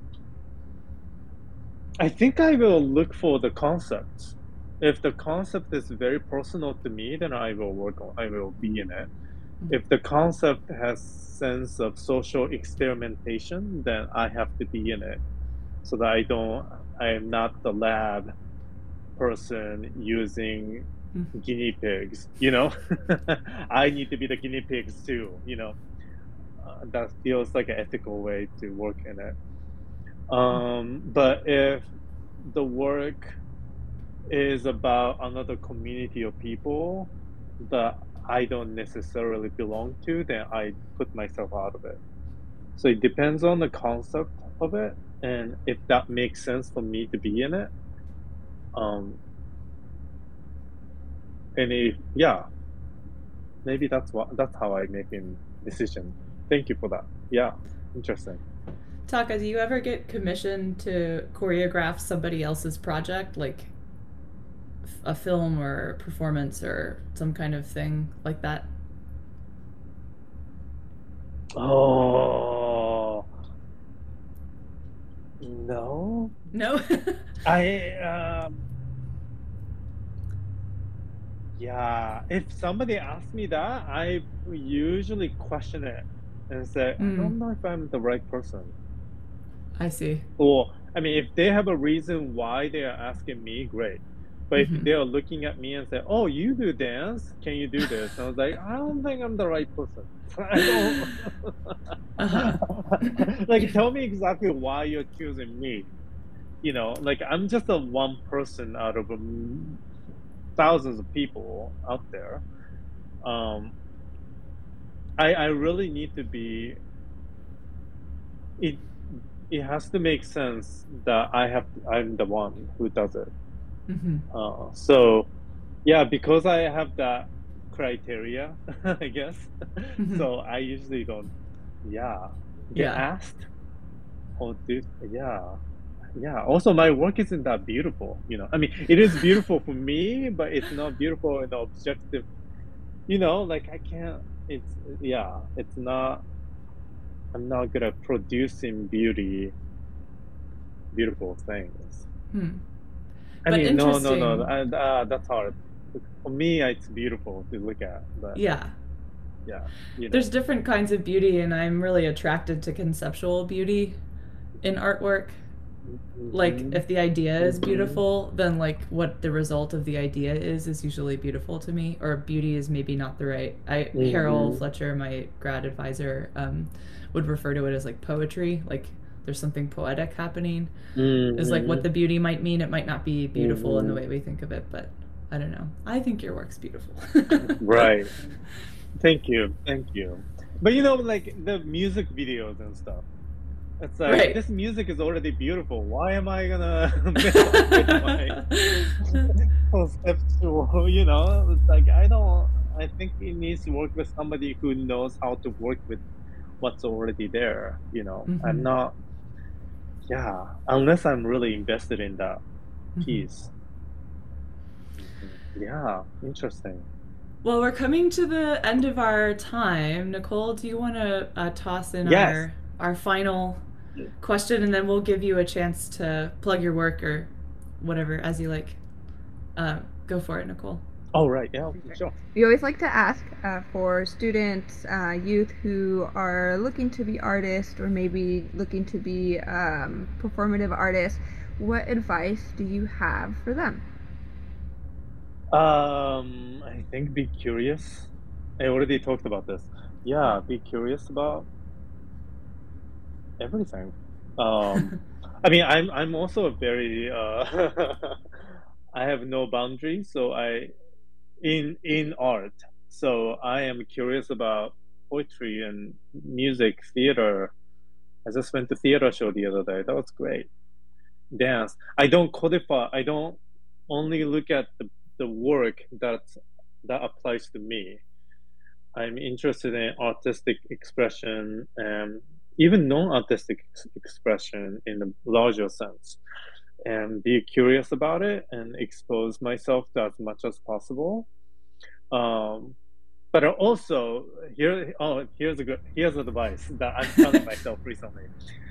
I think I will look for the concepts. If the concept is very personal to me, then I will work on. I will be in it. If the concept has sense of social experimentation, then I have to be in it so that I don't. I am not the lab person using guinea pigs. You know, I need to be the guinea pigs too. You know, uh, that feels like an ethical way to work in it. Um, but if the work is about another community of people that I don't necessarily belong to, then I put myself out of it. So it depends on the concept of it and if that makes sense for me to be in it. Um, and if yeah, maybe that's what that's how I make a decision. Thank you for that. Yeah, interesting. Taka, do you ever get commissioned to choreograph somebody else's project, like a film or performance or some kind of thing like that? Oh no. No? I um yeah, if somebody asks me that, I usually question it and say, I Mm, don't know if I'm the right person. I see. Or, I mean, if they have a reason why they are asking me, great. But if Hmm. they are looking at me and say, "Oh, you do dance? Can you do this?" I was like, I don't think I'm the right person. I don't Uh-huh. like tell me exactly why you're choosing me. You know, like I'm just a one person out of a m- thousands of people out there. Um, I I really need to be it it has to make sense that I have I'm the one who does it. Hmm. Uh, so yeah, because I have that criteria, I guess. Hmm. So I usually don't yeah, get Yeah. asked or do yeah. Yeah. Also my work isn't that beautiful, you know. I mean, it is beautiful for me, but it's not beautiful in the objective, you know, like I can't it's yeah, it's not I'm not good at producing beauty, beautiful things. Hmm. I But mean, no, no, no. interesting. Uh, uh, that's hard. For me, it's beautiful to look at, but Yeah. yeah. You know. There's different kinds of beauty, and I'm really attracted to conceptual beauty in artwork. Like, if the idea is beautiful, then like what the result of the idea is is usually beautiful to me. Or beauty is maybe not the right. I mm-hmm. Harold Fletcher, my grad advisor, um, would refer to it as like poetry. Like there's something poetic happening. Mm-hmm. Is like what the beauty might mean. It might not be beautiful mm-hmm. in the way we think of it, but I don't know. I think your work's beautiful. Right. Thank you. Thank you. But you know, like the music videos and stuff. It's like, right. This music is already beautiful. Why am I gonna mess up with my conceptual, you know? It's like, I don't, I think it needs to work with somebody who knows how to work with what's already there, you know? Mm-hmm. I'm not, yeah, unless I'm really invested in that mm-hmm. piece. Yeah, interesting. Well, we're coming to the end of our time. Nicole, do you want to uh, toss in yes. our our final question, and then we'll give you a chance to plug your work or whatever as you like. Uh, go for it, Nicole. Oh, right. Yeah, sure. We always like to ask uh, for students, uh, youth who are looking to be artists or maybe looking to be um, performative artists, what advice do you have for them? Um, I think be curious. I already talked about this. Yeah, be curious about everything. Um, I mean, I'm I'm also a very uh, I have no boundaries. So I in in art. So I am curious about poetry and music, theater. I just went to theater show the other day. That was great. Dance. I don't codify. I don't only look at the the work that that applies to me. I'm interested in artistic expression and even non-artistic ex- expression in a larger sense, and be curious about it and expose myself to as much as possible. Um, but also here, oh, here's a good here's advice that I'm telling myself recently.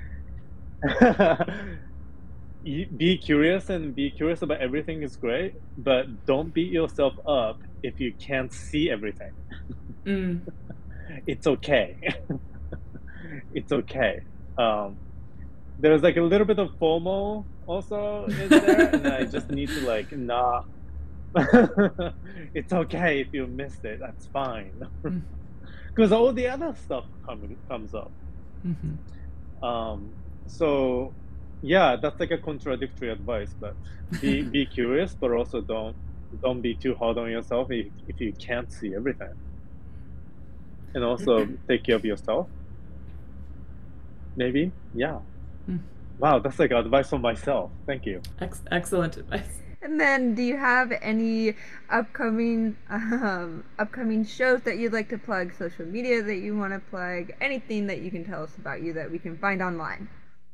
Be curious, and be curious about everything is great, but don't beat yourself up if you can't see everything. Mm. It's okay. It's okay. Um, there's like a little bit of FOMO also in there, and I just need to like not. It's okay if you missed it. That's fine, because mm. all the other stuff come, comes up. Mm-hmm. Um, so. Yeah, that's like a contradictory advice, but be be curious, but also don't don't be too hard on yourself if, if you can't see everything. And also take care of yourself. Maybe, yeah. Mm. Wow, that's like advice for myself. Thank you. Ex- excellent advice. And then, do you have any upcoming um, upcoming shows that you'd like to plug? Social media that you want to plug? Anything that you can tell us about you that we can find online?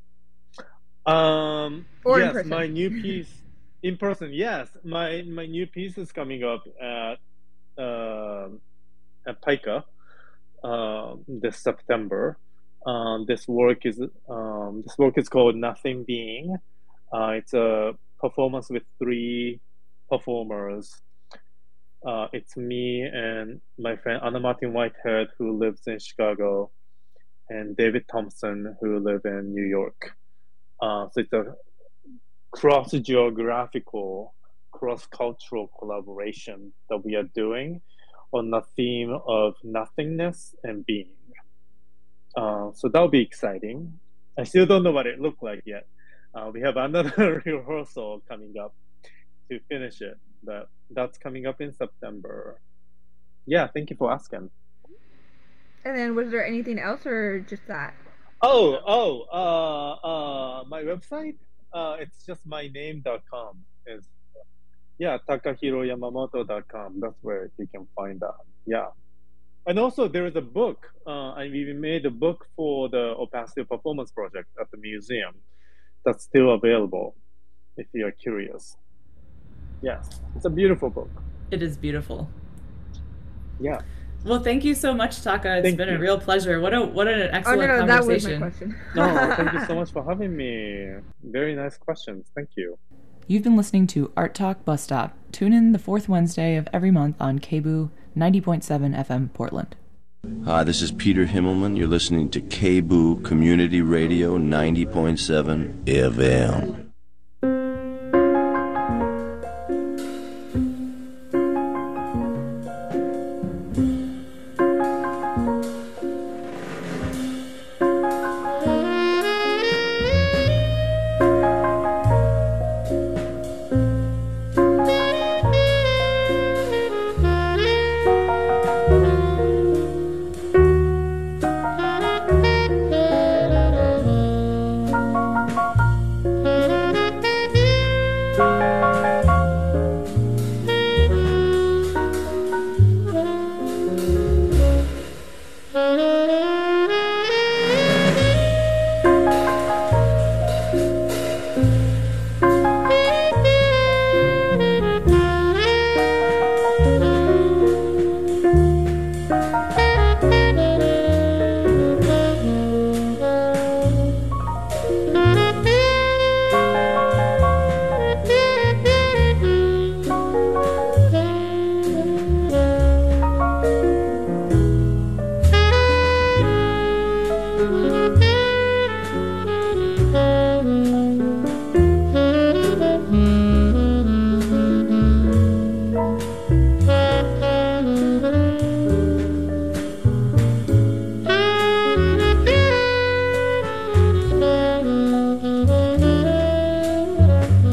Um, or yes, my new piece in person. Yes, my my new piece is coming up at uh, at Paika uh, this September. Um, this work is um, this work is called Nothing Being. Uh, it's a performance with three performers. Uh, it's me and my friend Anna Martin Whitehead, who lives in Chicago, and David Thompson, who live in New York. Uh, so it's a cross-geographical, cross-cultural collaboration that we are doing on the theme of nothingness and being. Uh, so that'll be exciting. I still don't know what it looked like yet. Uh, we have another rehearsal coming up to finish it, but that's coming up in September. Yeah, thank you for asking. And then was there anything else or just that? Oh, oh, uh, uh, my website? Uh, it's just my name dot com. Is yeah, takahiro yamamoto dot com. That's where you can find that. Yeah. And also there is a book. Uh, I we made a book for the Opacity Performance Project at the museum. That's still available if you're curious. Yes, it's a beautiful book. It is beautiful. Yeah. Well, thank you so much, Taka. It's thank been you. a real pleasure. What a what an excellent oh, no, no, conversation. That was my question. No, thank you so much for having me. Very nice questions. Thank you. You've been listening to Art Talk Bus Stop. Tune in the fourth Wednesday of every month on K B U ninety point seven F M Portland. Hi, this is Peter Himmelman. You're listening to K B O O Community Radio ninety point seven F M.